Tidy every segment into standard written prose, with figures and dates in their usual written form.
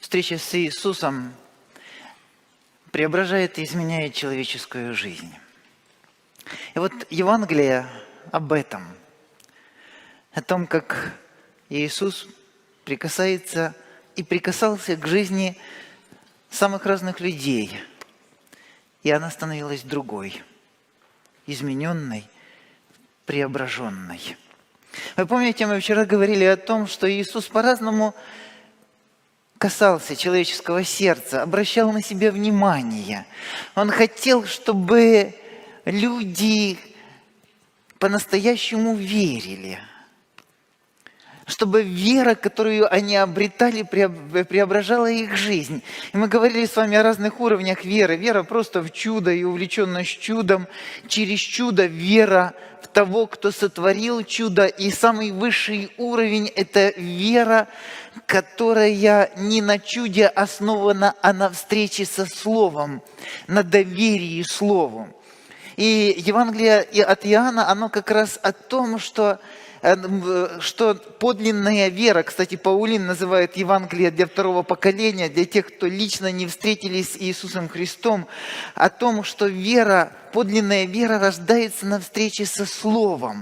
Встреча с Иисусом преображает и изменяет человеческую жизнь. И вот Евангелие об этом, о том, как Иисус прикасается и прикасался к жизни самых разных людей, и она становилась другой, измененной, преображенной. Вы помните, мы вчера говорили о том, что Иисус по-разному касался человеческого сердца, обращал на себя внимание. Он хотел, чтобы люди по-настоящему верили, чтобы вера, которую они обретали, преображала их жизнь. И мы говорили с вами о разных уровнях веры. Вера просто в чудо и увлеченность чудом. Через чудо вера в того, кто сотворил чудо. И самый высший уровень – это вера, которая не на чуде основана, а на встрече со Словом, на доверии Слову. И Евангелие от Иоанна, оно как раз о том, что подлинная вера, кстати, Паулин называет Евангелие для второго поколения, для тех, кто лично не встретились с Иисусом Христом, о том, что вера, подлинная вера рождается на встрече со Словом.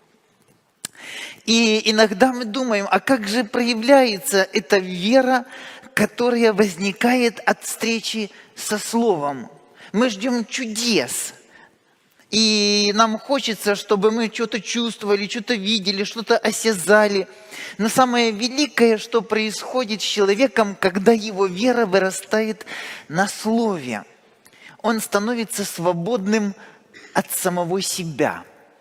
И иногда мы думаем, а как же проявляется эта вера, которая возникает от встречи со Словом? Мы ждем чудес. И нам хочется, чтобы мы что-то чувствовали, что-то видели, что-то осязали. Но самое великое, что происходит с человеком, когда его вера вырастает на Слове. Он становится свободным от самого себя.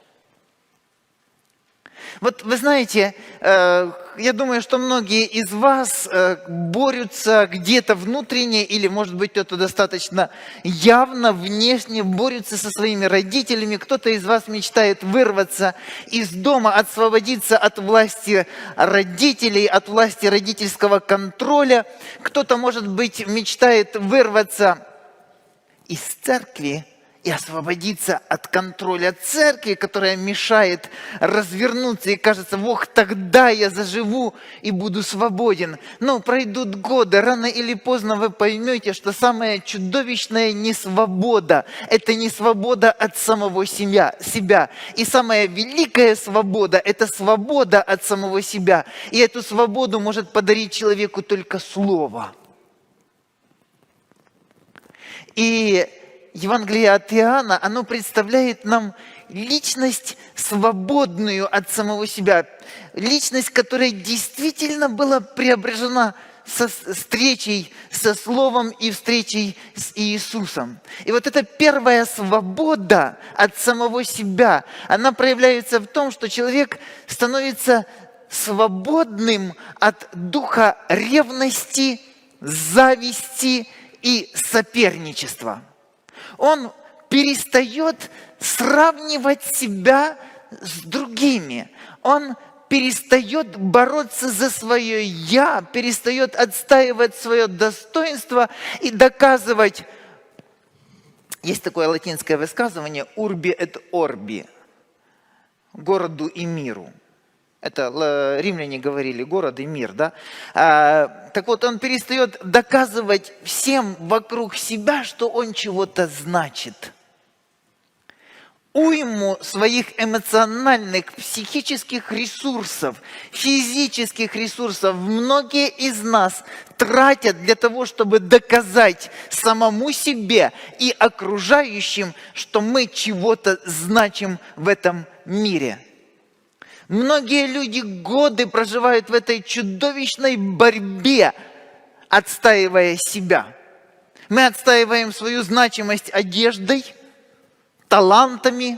Вот вы знаете, я думаю, что многие из вас борются где-то внутренне, или, может быть, кто-то достаточно явно, внешне борются со своими родителями. Кто-то из вас мечтает вырваться из дома, освободиться от власти родителей, от власти родительского контроля. Кто-то, может быть, мечтает вырваться из церкви и освободиться от контроля церкви, которая мешает развернуться, и кажется, ох, тогда я заживу и буду свободен. Но пройдут годы, рано или поздно вы поймете, что самая чудовищная несвобода – это не свобода от самого себя. И самая великая свобода – это свобода от самого себя. И эту свободу может подарить человеку только Слово. И Евангелие от Иоанна, оно представляет нам личность, свободную от самого себя. Личность, которая действительно была преображена со встречей со Словом и встречей с Иисусом. И вот эта первая свобода от самого себя, она проявляется в том, что человек становится свободным от духа ревности, зависти и соперничества. Он перестает сравнивать себя с другими. Он перестает бороться за свое «я», перестает отстаивать свое достоинство и доказывать. Есть такое латинское высказывание «urbi et orbi» – «городу и миру». Это римляне говорили, город и мир, да? Так вот, он перестает доказывать всем вокруг себя, что он чего-то значит. Уйму своих эмоциональных, психических ресурсов, физических ресурсов многие из нас тратят для того, чтобы доказать самому себе и окружающим, что мы чего-то значим в этом мире. Многие люди годы проживают в этой чудовищной борьбе, отстаивая себя. Мы отстаиваем свою значимость одеждой, талантами,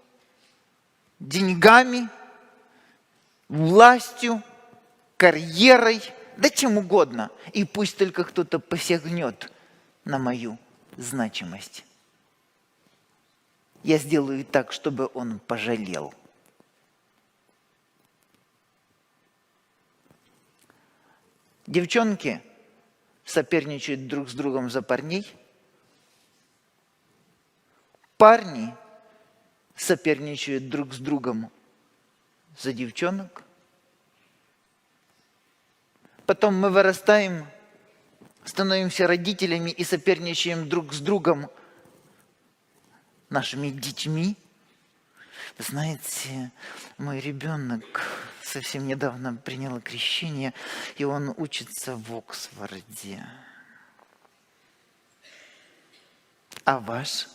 деньгами, властью, карьерой, да чем угодно. И пусть только кто-то посягнет на мою значимость. Я сделаю так, чтобы он пожалел. Девчонки соперничают друг с другом за парней. Парни соперничают друг с другом за девчонок. Потом мы вырастаем становимся родителями и соперничаем друг с другом, нашими детьми. Вы знаете, мой ребенок совсем недавно принял крещение, и он учится в Оксфорде. А ваш?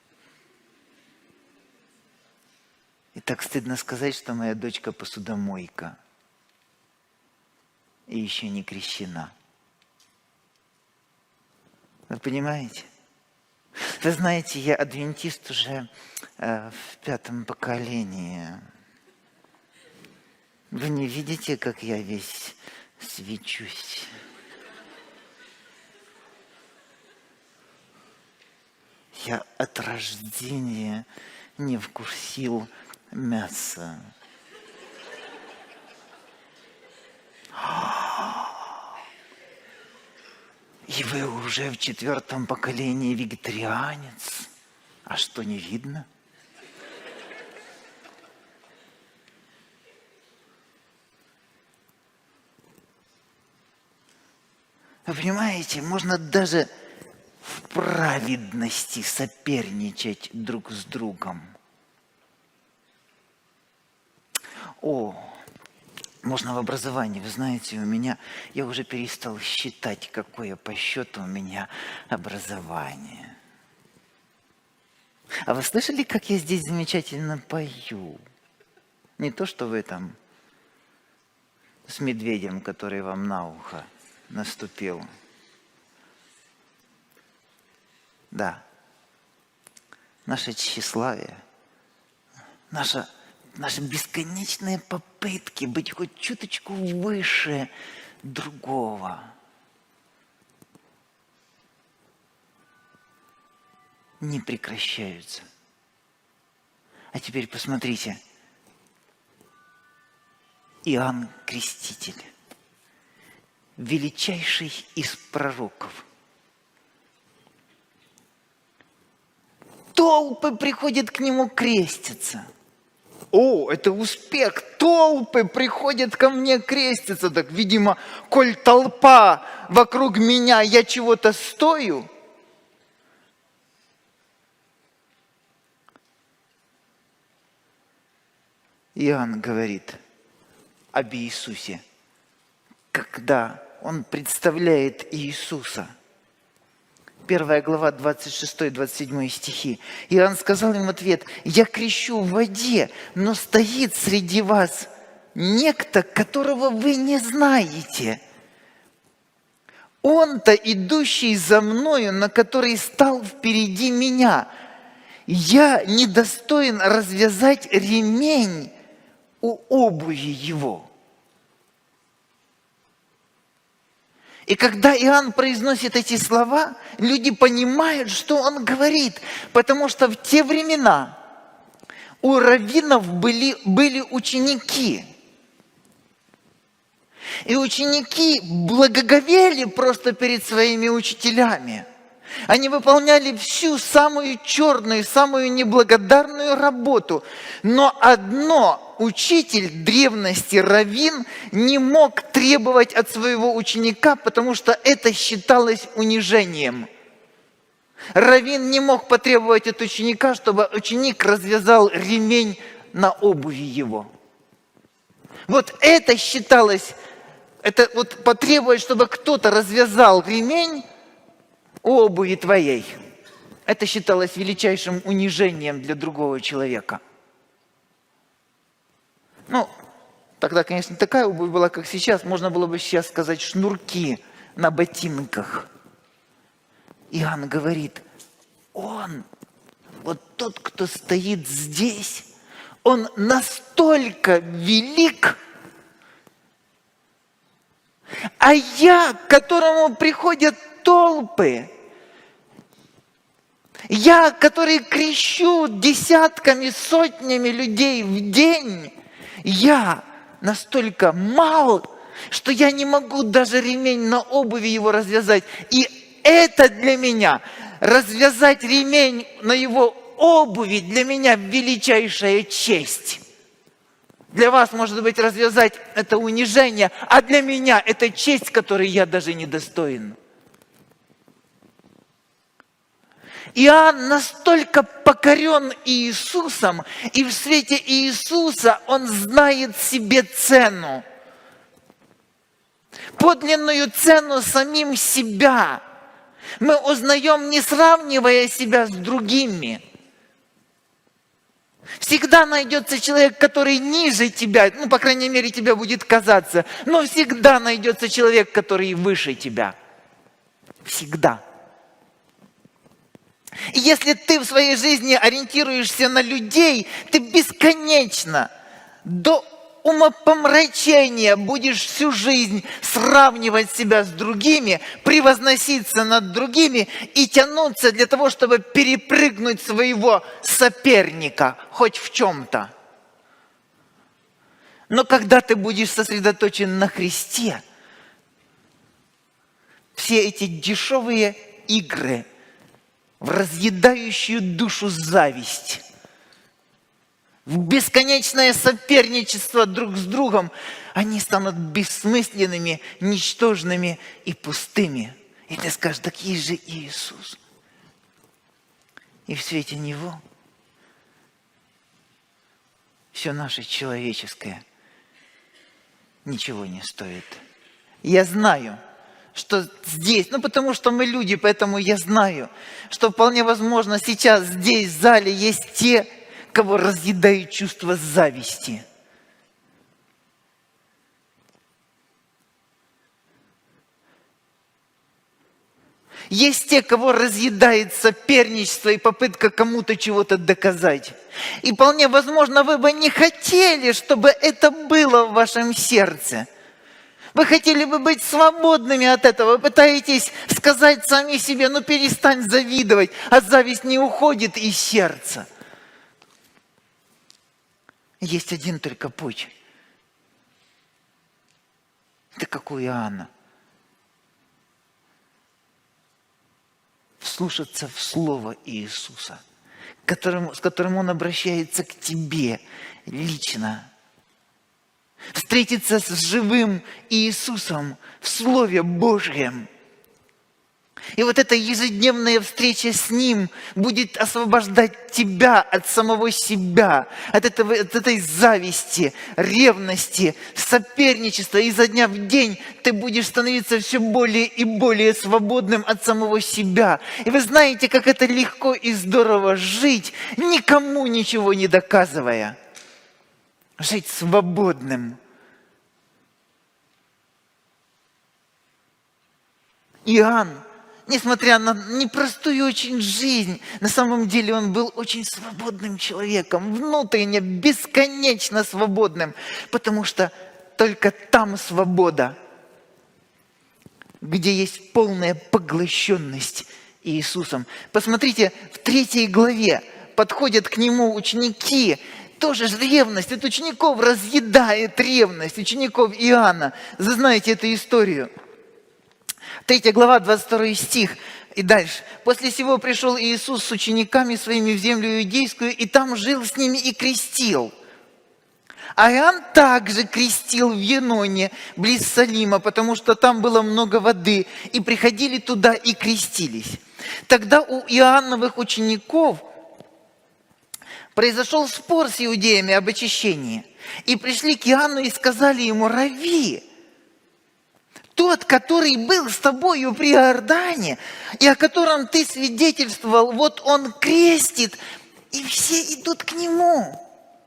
И так стыдно сказать, что моя дочка посудомойка и еще не крещена. Вы понимаете? Вы знаете, я адвентист уже в 5-м поколении. Вы не видите, как я весь свечусь? Я от рождения не вкусил мяса. И вы уже в 4-м поколении вегетарианец. А что, не видно? Вы понимаете, можно даже в праведности соперничать друг с другом. Можно в образовании. Вы знаете, я уже перестал считать, какое по счету у меня образование. А вы слышали, как я здесь замечательно пою? Не то, что вы там с медведем, который вам на ухо наступил. Да. Наше тщеславие, наши бесконечные попытки быть хоть чуточку выше другого не прекращаются. А теперь посмотрите. Иоанн Креститель, величайший из пророков. Толпы приходят к нему креститься. Это успех! Толпы приходят ко мне креститься. Так, видимо, коль толпа вокруг меня, я чего-то стою. Иоанн говорит об Иисусе, когда он представляет Иисуса. 1 глава, 26-27 стихи. Иоанн сказал им в ответ: «Я крещу в воде, но стоит среди вас некто, которого вы не знаете. Он-то, идущий за мною, на который стал впереди меня. Я недостоин развязать ремень у обуви его». И когда Иоанн произносит эти слова, люди понимают, что он говорит, потому что в те времена у раввинов были ученики. И ученики благоговели просто перед своими учителями. Они выполняли всю самую черную, самую неблагодарную работу. Но одно учитель древности, раввин, не мог требовать от своего ученика, потому что это считалось унижением. Раввин не мог потребовать от ученика, чтобы ученик развязал ремень на обуви его. Вот это считалось, это вот потребовать, чтобы кто-то развязал ремень обуви твоей. Это считалось величайшим унижением для другого человека. Тогда, конечно, не такая обувь была, как сейчас. Можно было бы сейчас сказать шнурки на ботинках. Иоанн говорит, тот, кто стоит здесь, он настолько велик, а я, к которому приходят толпы, я, который крещу десятками, сотнями людей в день, я настолько мал, что я не могу даже ремень на обуви его развязать. И это для меня, развязать ремень на его обуви, для меня величайшая честь. Для вас, может быть, развязать это унижение, а для меня это честь, которой я даже не достоин. Иоанн настолько покорен Иисусом, и в свете Иисуса он знает себе цену. Подлинную цену самим себя мы узнаем, не сравнивая себя с другими. Всегда найдется человек, который ниже тебя, по крайней мере, тебе будет казаться, но всегда найдется человек, который выше тебя. Всегда. И если ты в своей жизни ориентируешься на людей, ты бесконечно, до умопомрачения будешь всю жизнь сравнивать себя с другими, превозноситься над другими и тянуться для того, чтобы перепрыгнуть своего соперника хоть в чем-то. Но когда ты будешь сосредоточен на Христе, все эти дешевые игры в разъедающую душу зависть, в бесконечное соперничество друг с другом, они станут бессмысленными, ничтожными и пустыми. И ты скажешь: так есть же Иисус. И в свете Него все наше человеческое ничего не стоит. Я знаю, что здесь, потому что мы люди, поэтому я знаю, что вполне возможно сейчас здесь, в зале, есть те, кого разъедает чувство зависти. Есть те, кого разъедает соперничество и попытка кому-то чего-то доказать. И вполне возможно, вы бы не хотели, чтобы это было в вашем сердце. Вы хотели бы быть свободными от этого. Вы пытаетесь сказать сами себе: перестань завидовать, а зависть не уходит из сердца. Есть один только путь. Это как у Иоанна. Вслушаться в Слово Иисуса, с которым Он обращается к тебе лично. Встретиться с живым Иисусом в Слове Божьем. И вот эта ежедневная встреча с Ним будет освобождать тебя от самого себя, от этой зависти, ревности, соперничества. И изо дня в день ты будешь становиться все более и более свободным от самого себя. И вы знаете, как это легко и здорово жить, никому ничего не доказывая. Жить свободным. Иоанн, несмотря на непростую очень жизнь, на самом деле он был очень свободным человеком, внутренне бесконечно свободным, потому что только там свобода, где есть полная поглощенность Иисусом. Посмотрите, в 3 главе подходят к Нему ученики, тоже же ревность, от учеников разъедает ревность, учеников Иоанна. Вы знаете эту историю. 3 глава, 22 стих и дальше. «После сего пришел Иисус с учениками своими в землю иудейскую, и там жил с ними и крестил. А Иоанн также крестил в Еноне, близ Салима, потому что там было много воды, и приходили туда и крестились. Тогда у Иоанновых учеников произошел спор с иудеями об очищении. И пришли к Иоанну и сказали ему: Рави, тот, который был с тобою при Иордане, и о котором ты свидетельствовал, вот он крестит, и все идут к нему».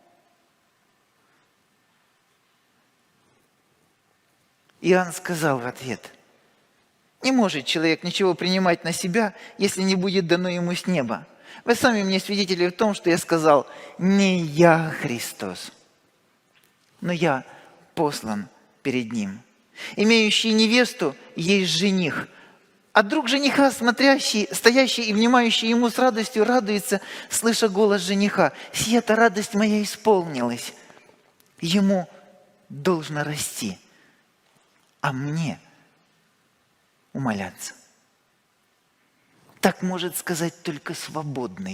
Иоанн сказал в ответ: «Не может человек ничего принимать на себя, если не будет дано ему с неба. Вы сами мне свидетели в том, что я сказал: не я Христос, но я послан перед Ним. Имеющий невесту есть жених, а друг жениха, стоящий и внимающий ему с радостью, радуется, слыша голос жениха: сия-то радость моя исполнилась. Ему должно расти, а мне умоляться». Так может сказать только свободный,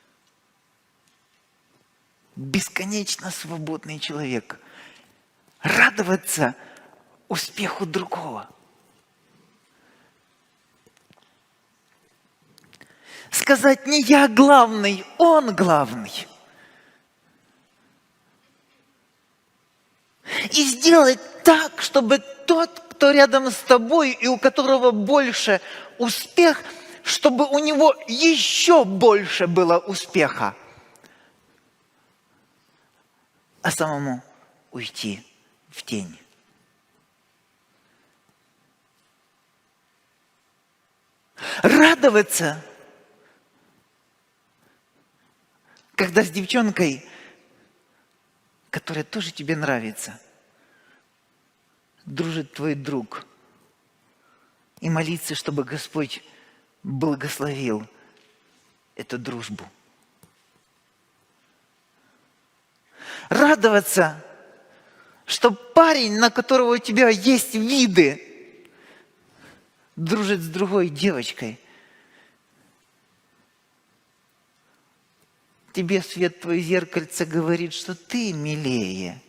бесконечно свободный человек. Радоваться успеху другого. Сказать не я главный, он главный. И сделать так, чтобы тот, кто рядом с тобой и у которого больше успех, чтобы у него еще больше было успеха, а самому уйти в тень. Радоваться, когда с девчонкой, которая тоже тебе нравится, дружит твой друг. И молиться, чтобы Господь благословил эту дружбу. Радоваться, что парень, на которого у тебя есть виды, дружит с другой девочкой. Тебе свет твое зеркальце говорит, что ты милее.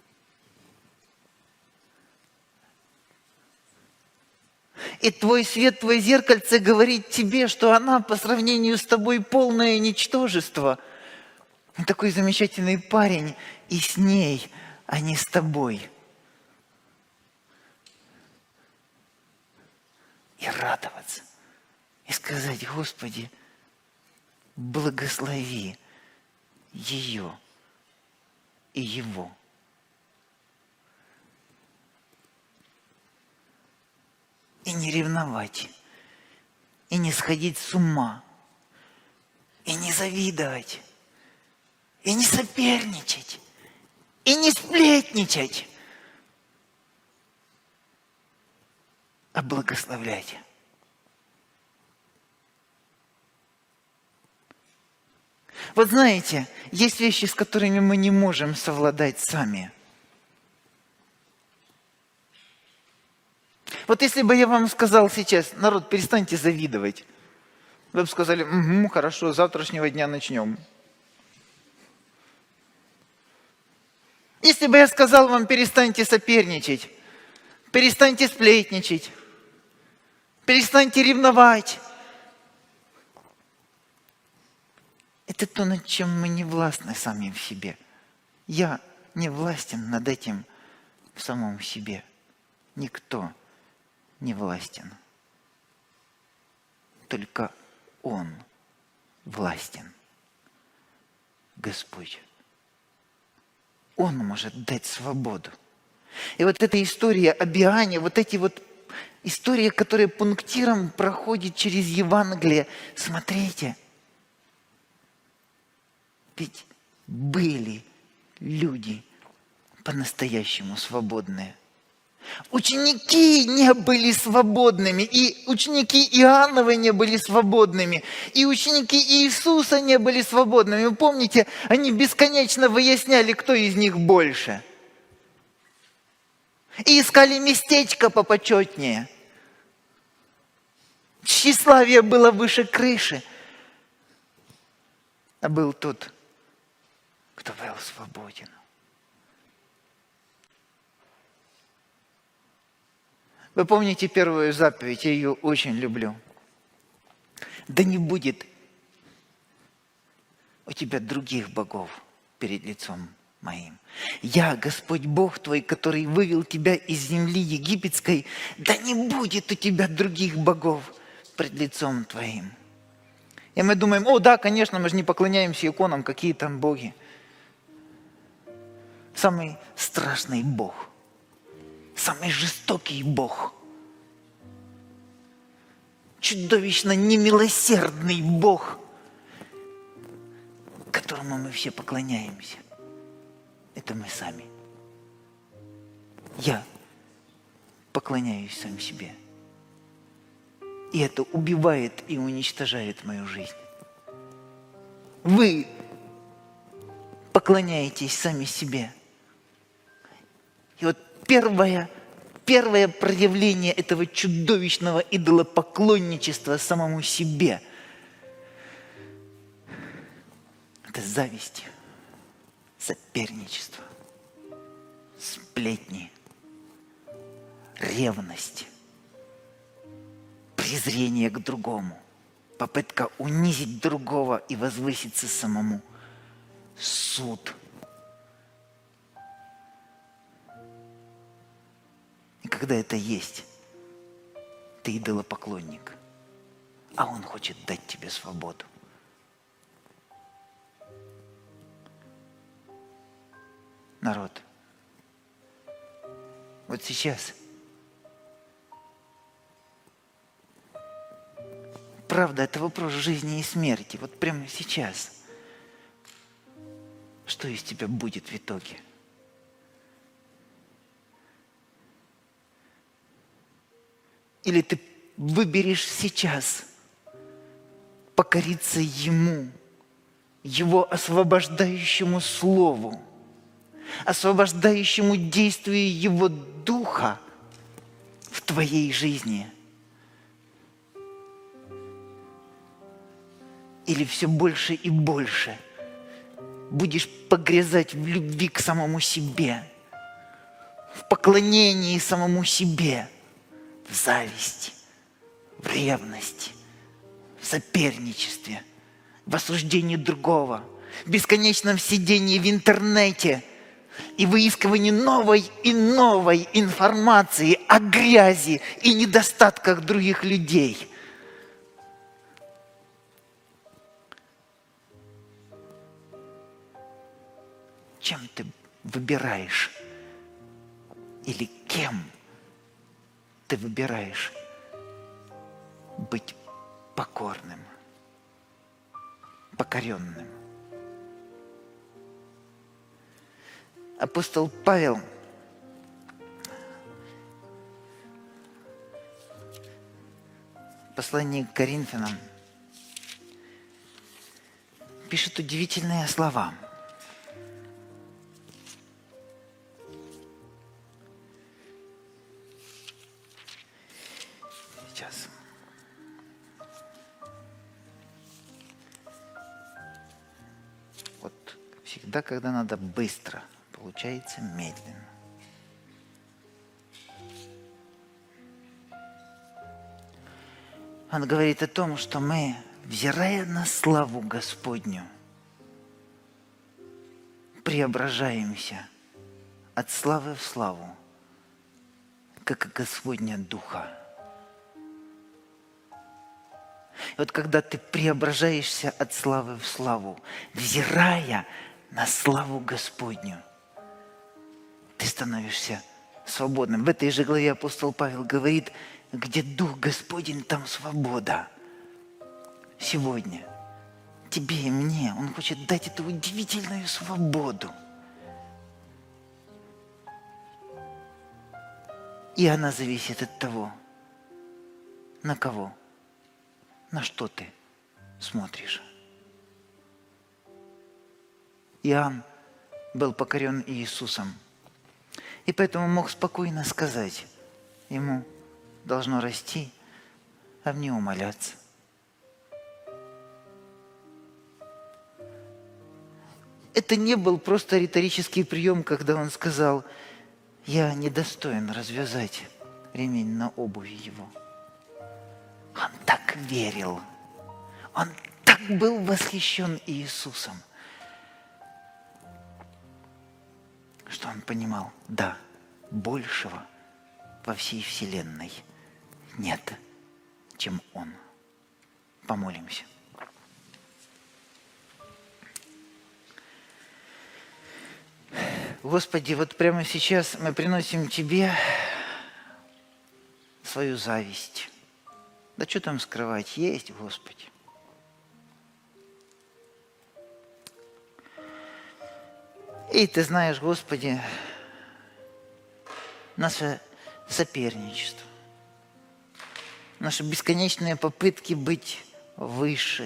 И твой свет, твое зеркальце говорит тебе, что она по сравнению с тобой полное ничтожество. Он такой замечательный парень, и с ней, а не с тобой. И радоваться. И сказать: Господи, благослови ее и его. И не ревновать, и не сходить с ума, и не завидовать, и не соперничать, и не сплетничать, а благословлять. Вот знаете, есть вещи, с которыми мы не можем совладать сами. Вот если бы я вам сказал сейчас: народ, перестаньте завидовать, вы бы сказали: угу, хорошо, с завтрашнего дня начнем. Если бы я сказал вам: перестаньте соперничать, перестаньте сплетничать, перестаньте ревновать. Это то, над чем мы не властны сами в себе. Я не властен над этим в самом себе. Никто не властен. Только Он властен. Господь. Он может дать свободу. И вот эта история о Биане, вот эти вот истории, которые пунктиром проходят через Евангелие, смотрите, ведь были люди по-настоящему свободные. Ученики не были свободными, и ученики Иоанновы не были свободными, и ученики Иисуса не были свободными. Вы помните, они бесконечно выясняли, кто из них больше. И искали местечко попочетнее. Тщеславие было выше крыши. А был тот, кто был свободен. Вы помните первую заповедь, я ее очень люблю. Да не будет у тебя других богов перед лицом моим. Я, Господь Бог твой, который вывел тебя из земли египетской, да не будет у тебя других богов пред лицом твоим. И мы думаем: о да, конечно, мы же не поклоняемся иконам, какие там боги. Самый страшный Бог, самый жестокий Бог, чудовищно немилосердный Бог, которому мы все поклоняемся, это мы сами. Я поклоняюсь сам себе. И это убивает и уничтожает мою жизнь. Вы поклоняетесь сами себе. И вот первое проявление этого чудовищного идолопоклонничества самому себе – это зависть, соперничество, сплетни, ревность, презрение к другому, попытка унизить другого и возвыситься самому. Суд. И когда это есть, ты идолопоклонник, а он хочет дать тебе свободу. Народ, вот сейчас правда, это вопрос жизни и смерти. Вот прямо сейчас. Что из тебя будет в итоге? Или ты выберешь сейчас покориться Ему, Его освобождающему Слову, освобождающему действию Его Духа в твоей жизни? Или все больше и больше будешь погрязать в любви к самому себе, в поклонении самому себе, в зависти, в ревности, в соперничестве, в осуждении другого, в бесконечном сидении в интернете и выискивании новой и новой информации о грязи и недостатках других людей. Чем ты выбираешь? Или кем ты выбираешь быть покорным, покоренным? Апостол Павел в послании к Коринфянам пишет удивительные слова. Сейчас. Вот всегда, когда надо быстро, получается медленно. Он говорит о том, что мы, взирая на славу Господню, преображаемся от славы в славу, как от Господня Духа. И вот когда ты преображаешься от славы в славу, взирая на славу Господню, ты становишься свободным. В этой же главе апостол Павел говорит, где Дух Господень, там свобода. Сегодня тебе и мне Он хочет дать эту удивительную свободу. И она зависит от того, на кого, на что ты смотришь. Иоанн был покорен Иисусом, и поэтому мог спокойно сказать, ему должно расти, а мне умаляться. Это не был просто риторический прием, когда он сказал, я недостоин развязать ремень на обуви его. Он так верил, он так был восхищен Иисусом, что он понимал, да, большего во всей вселенной нет, чем Он. Помолимся. Господи, вот прямо сейчас мы приносим Тебе свою зависть. Да что там скрывать? Есть, Господи. И Ты знаешь, Господи, наше соперничество, наши бесконечные попытки быть выше,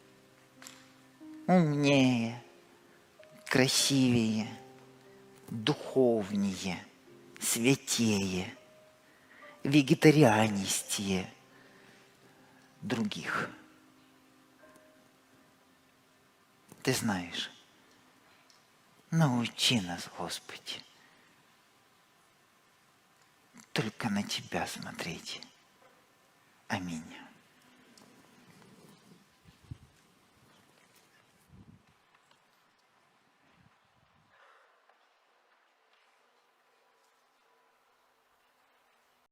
умнее, красивее, духовнее, святее, вегетарианистее других. Ты знаешь, научи нас, Господи, только на Тебя смотреть. Аминь.